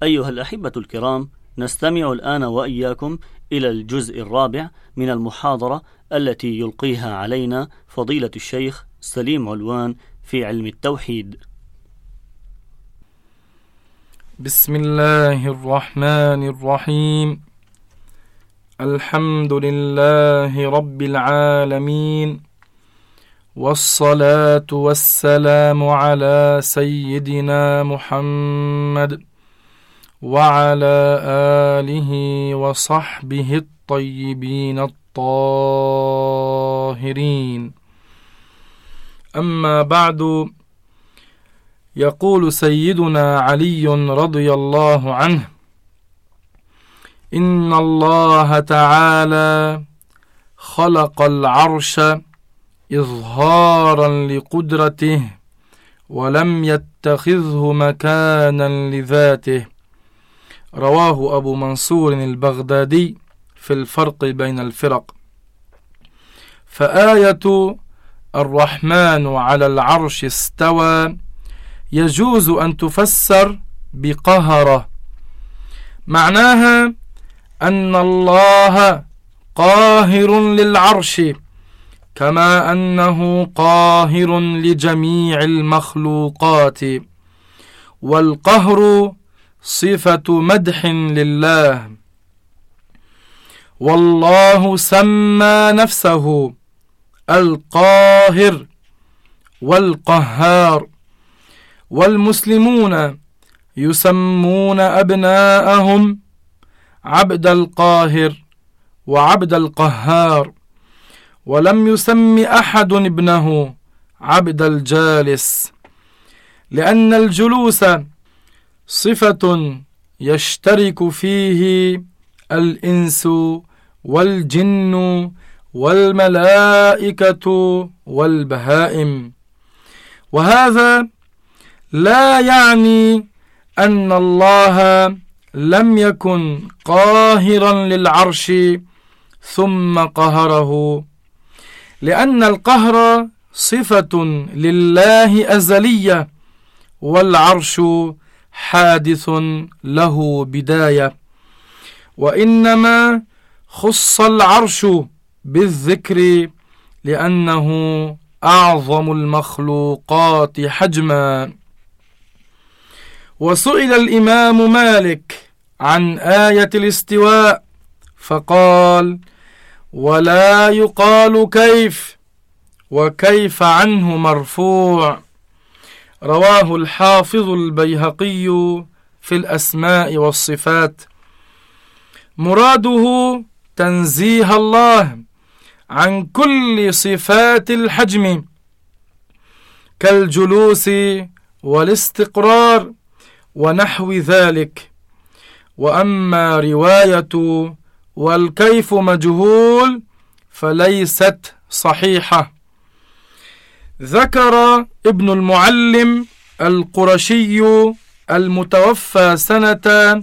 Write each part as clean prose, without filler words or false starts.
أيها الأحبة الكرام، نستمع الآن وإياكم إلى الجزء الرابع من المحاضرة التي يلقيها علينا فضيلة الشيخ سليم علوان في علم التوحيد. بسم الله الرحمن الرحيم. الحمد لله رب العالمين، والصلاة والسلام على سيدنا محمد وعلى آله وصحبه الطيبين الطاهرين. أما بعد، يقول سيدنا علي رضي الله عنه: إن الله تعالى خلق العرش إظهارا لقدرته، ولم يتخذه مكانا لذاته. رواه أبو منصور البغدادي في الفرق بين الفرق. فآية الرحمن على العرش استوى يجوز أن تفسر بقهر، معناها أن الله قاهر للعرش كما أنه قاهر لجميع المخلوقات، والقهر صفة مدح لله. والله سمى نفسه القاهر والقهار، والمسلمون يسمون أبناءهم عبد القاهر وعبد القهار، ولم يسم أحد ابنه عبد الجالس، لأن الجلوس صفة يشترك فيه الإنس والجن والملائكة والبهائم. وهذا لا يعني أن الله لم يكن قاهرا للعرش ثم قهره، لأن القهر صفة لله أزلية، والعرش حادث له بداية، وإنما خص العرش بالذكر لأنه أعظم المخلوقات حجما. وسئل الإمام مالك عن آية الاستواء فقال: ولا يقال كيف، وكيف عنه مرفوع. رواه الحافظ البيهقي في الأسماء والصفات. مراده تنزيه الله عن كل صفات الحجم كالجلوس والاستقرار ونحو ذلك. وأما رواية والكيف مجهول فليست صحيحة. ذكر ابن المعلم القرشي المتوفى سنة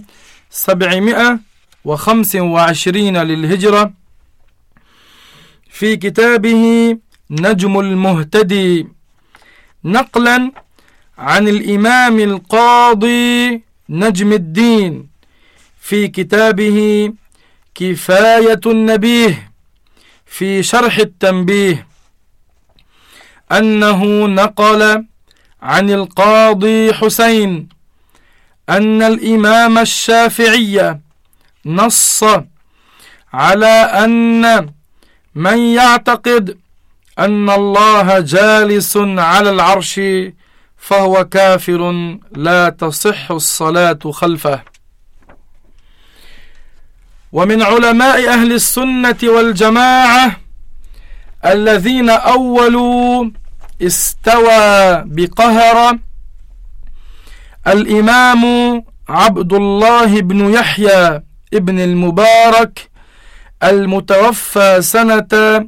725 للهجرة في كتابه نجم المهتدي، نقلا عن الإمام القاضي نجم الدين في كتابه كفاية النبيه في شرح التنبيه، أنه نقل عن القاضي حسين أن الإمام الشافعي نص على أن من يعتقد أن الله جالس على العرش فهو كافر لا تصح الصلاة خلفه. ومن علماء أهل السنة والجماعة الذين أولوا استوى بقهر الإمام عبد الله بن يحيى ابن المبارك المتوفى سنة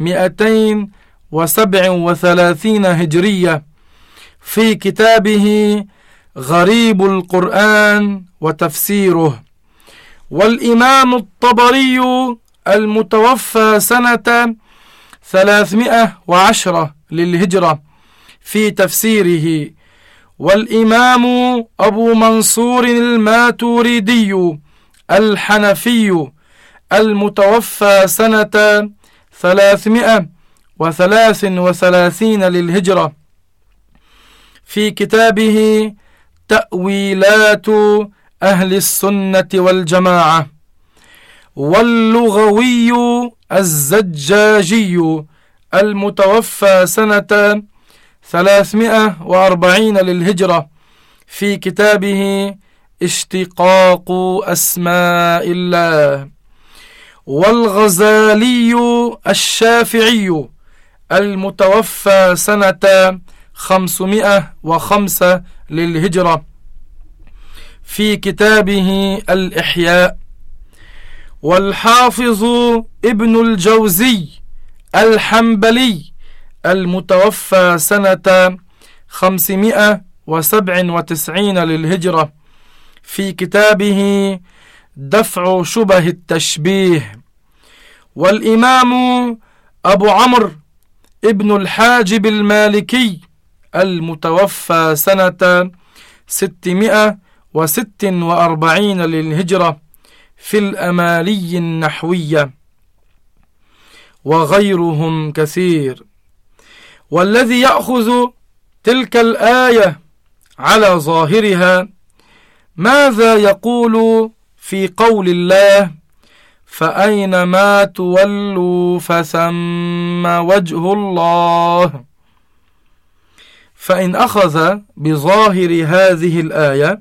237 هجرية في كتابه غريب القرآن وتفسيره، والإمام الطبري المتوفى سنة 310 للهجرة في تفسيره، والإمام أبو منصور الماتريدي الحنفي المتوفى سنة 333 للهجرة في كتابه تأويلات أهل السنة والجماعة، واللغوي الزجاجي المتوفى سنة 340 للهجرة في كتابه اشتقاق أسماء الله، والغزالي الشافعي المتوفى سنة 505 للهجرة في كتابه الإحياء، والحافظ ابن الجوزي الحنبلي المتوفى سنة 597 للهجرة في كتابه دفع شبه التشبيه، والإمام أبو عمرو ابن الحاجب المالكي المتوفى سنة 646 للهجرة في الأمالي النحوية، وغيرهم كثير. والذي يأخذ تلك الآية على ظاهرها ماذا يقول في قول الله فأينما تولوا فثم وجه الله؟ فإن أخذ بظاهر هذه الآية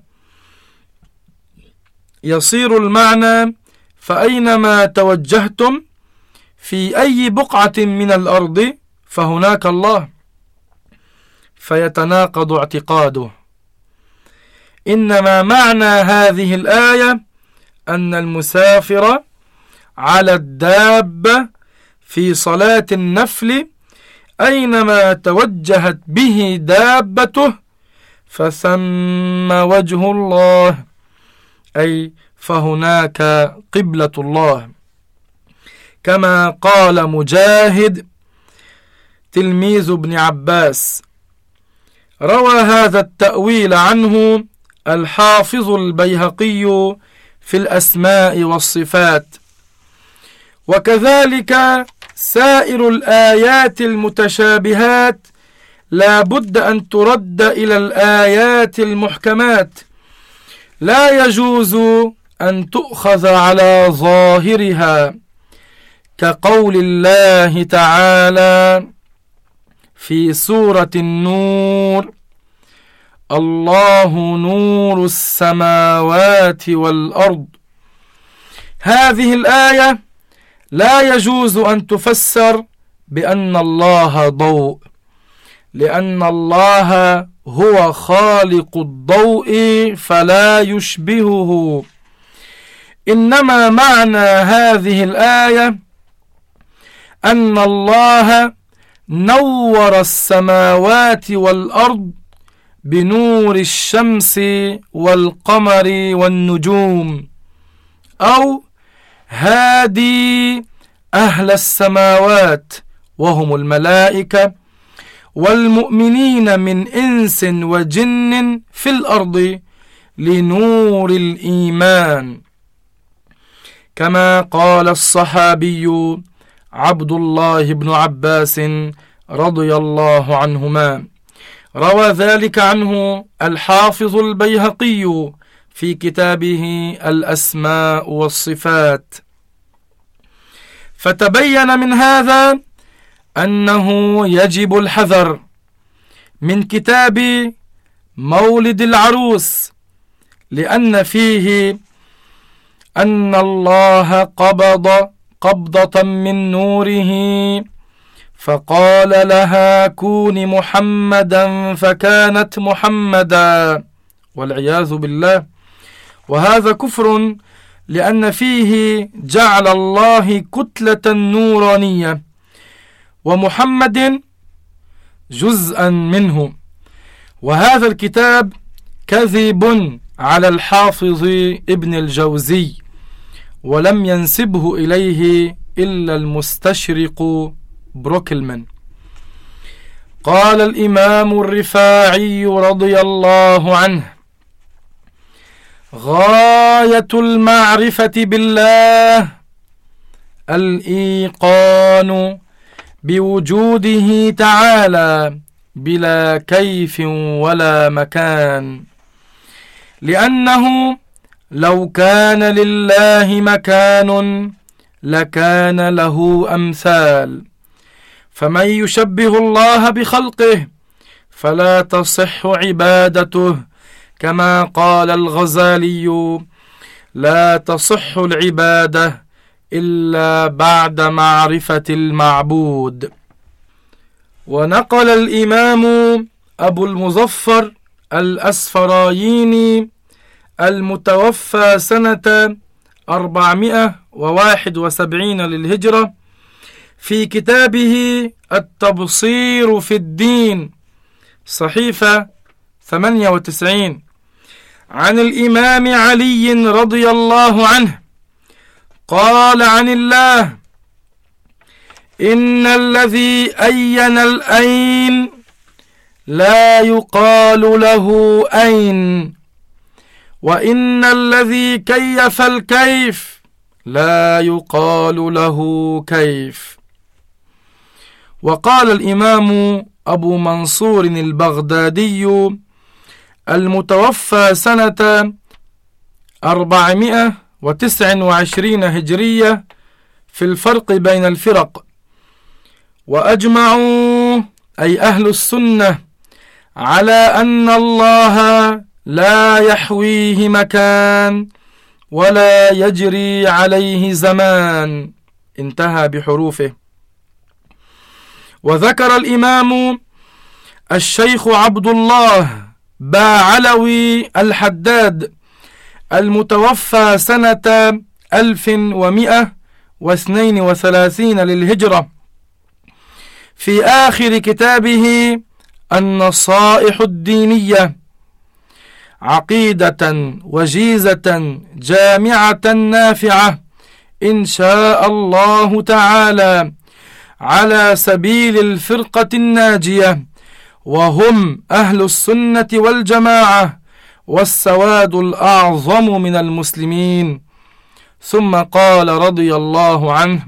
يصير المعنى فأينما توجهتم في أي بقعة من الأرض فهناك الله، فيتناقض اعتقاده. إنما معنى هذه الآية أن المسافر على الدابة في صلاة النفل أينما توجهت به دابته فثم وجه الله، أي فهناك قبلة الله، كما قال مجاهد تلميذ ابن عباس. روى هذا التأويل عنه الحافظ البيهقي في الأسماء والصفات، وكذلك سائر الآيات المتشابهات لا بد أن ترد إلى الآيات المحكمات، لا يجوز أن تؤخذ على ظاهرها، كقول الله تعالى في سورة النور الله نور السماوات والأرض. هذه الآية لا يجوز أن تفسر بأن الله ضوء، لأن الله هو خالق الضوء فلا يشبهه. إنما معنى هذه الآية أن الله نور السماوات والأرض بنور الشمس والقمر والنجوم، أو هادي أهل السماوات وهم الملائكة والمؤمنين من إنس وجن في الأرض لنور الإيمان، كما قال الصحابي عبد الله بن عباس رضي الله عنهما. روى ذلك عنه الحافظ البيهقي في كتابه الأسماء والصفات. فتبين من هذا أنه يجب الحذر من كتاب مولد العروس، لأن فيه أن الله قبض قبضة من نوره فقال لها كوني محمدا فكانت محمدا، والعياذ بالله. وهذا كفر، لأن فيه جعل الله كتلة نورانية ومحمد جزءا منه، وهذا الكتاب كذب على الحافظ ابن الجوزي، ولم ينسبه إليه إلا المستشرق بروكلمان. قال الإمام الرفاعي رضي الله عنه: غاية المعرفة بالله الإيقان بوجوده تعالى بلا كيف ولا مكان، لأنه لو كان لله مكان لكان له أمثال، فمن يشبه الله بخلقه فلا تصح عبادته، كما قال الغزالي: لا تصح العبادة إلا بعد معرفة المعبود. ونقل الإمام أبو المظفر الأسفرايني المتوفى سنة 471 للهجرة في كتابه التبصير في الدين صحيفة 98 عن الإمام علي رضي الله عنه قال عن الله: إن الذي أين الأين لا يقال له أين، وإن الذي كيف الكيف لا يقال له كيف. وقال الإمام أبو منصور البغدادي المتوفى سنة 429 هجرية في الفرق بين الفرق: وأجمعوا أي أهل السنة على أن الله لا يحويه مكان ولا يجري عليه زمان. انتهى بحروفه. وذكر الإمام الشيخ عبد الله باعلوي الحداد المتوفى سنة 1132 للهجرة في آخر كتابه النصائح الدينية: عقيدة وجيزة جامعة نافعة إن شاء الله تعالى على سبيل الفرقة الناجية، وهم أهل السنة والجماعة والسواد الأعظم من المسلمين. ثم قال رضي الله عنه: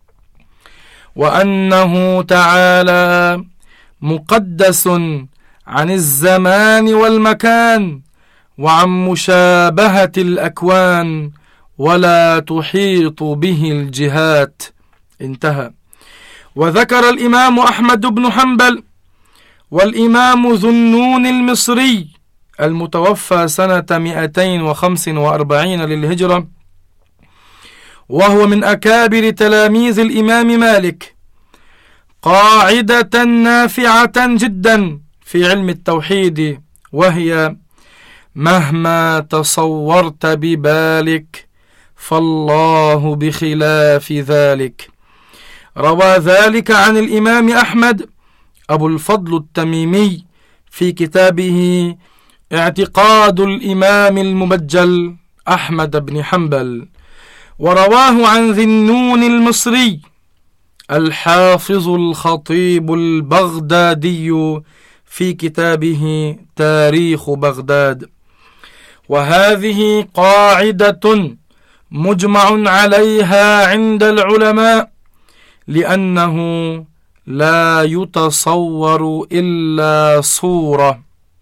وأنه تعالى مقدس عن الزمان والمكان وعن مشابهة الأكوان، ولا تحيط به الجهات. انتهى. وذكر الإمام أحمد بن حنبل والإمام ذو النون المصري المتوفى سنة 245 للهجرة، وهو من أكابر تلاميذ الإمام مالك، قاعدة نافعة جدا في علم التوحيد، وهي: مهما تصورت ببالك فالله بخلاف ذلك. روى ذلك عن الإمام أحمد أبو الفضل التميمي في كتابه اعتقاد الإمام المبجل أحمد بن حنبل. ورواه عن ذي النون المصري الحافظ الخطيب البغدادي في كتابه تاريخ بغداد. وهذه قاعدة مجمع عليها عند العلماء، لأنه لا يتصور إلا صورة،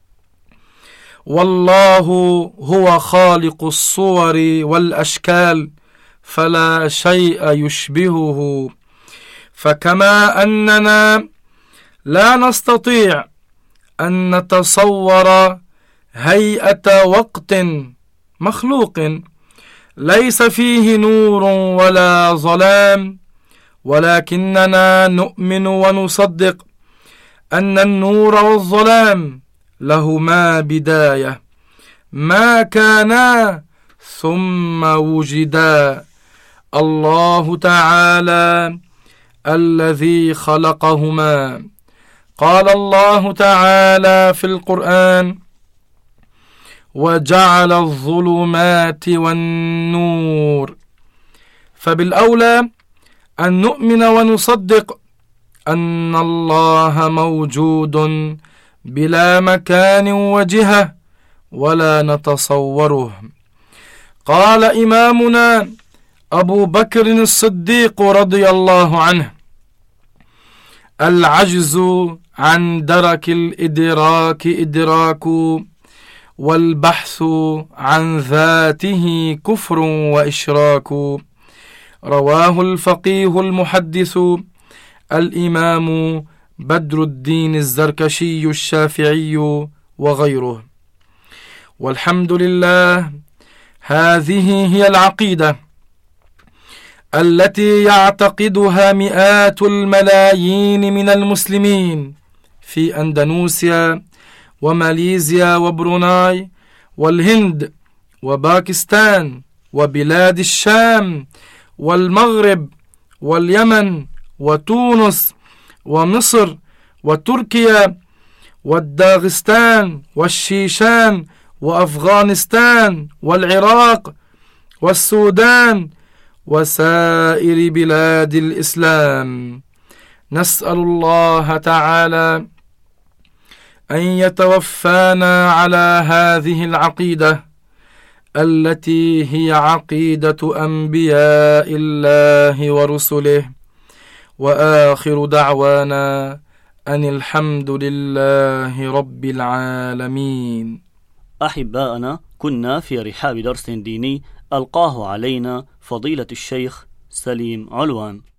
والله هو خالق الصور والأشكال فلا شيء يشبهه. فكما أننا لا نستطيع أن نتصور هيئة وقت مخلوق ليس فيه نور ولا ظلام، ولكننا نؤمن ونصدق أن النور والظلام لهما بداية، ما كانا ثم وجدا. الله تعالى الذي خلقهما. قال الله تعالى في القرآن: وجعل الظلمات والنور. فبالأولى أن نؤمن ونصدق أن الله موجود بلا مكان وجهة ولا نتصوره. قال إمامنا أبو بكر الصديق رضي الله عنه: العجز عن درك الإدراك إدراك، والبحث عن ذاته كفر وإشراك. رواه الفقيه المحدث الإمام بدر الدين الزركشي الشافعي وغيره. والحمد لله، هذه هي العقيدة التي يعتقدها مئات الملايين من المسلمين في أندونيسيا وماليزيا وبروناي والهند وباكستان وبلاد الشام والمغرب واليمن وتونس ومصر وتركيا والداغستان والشيشان وأفغانستان والعراق والسودان وسائر بلاد الإسلام. نسأل الله تعالى أن يتوفانا على هذه العقيدة التي هي عقيدة أنبياء الله ورسله. وآخر دعوانا أن الحمد لله رب العالمين. أحباءنا، كنا في رحاب درس ديني ألقاه علينا فضيلة الشيخ سليم علوان.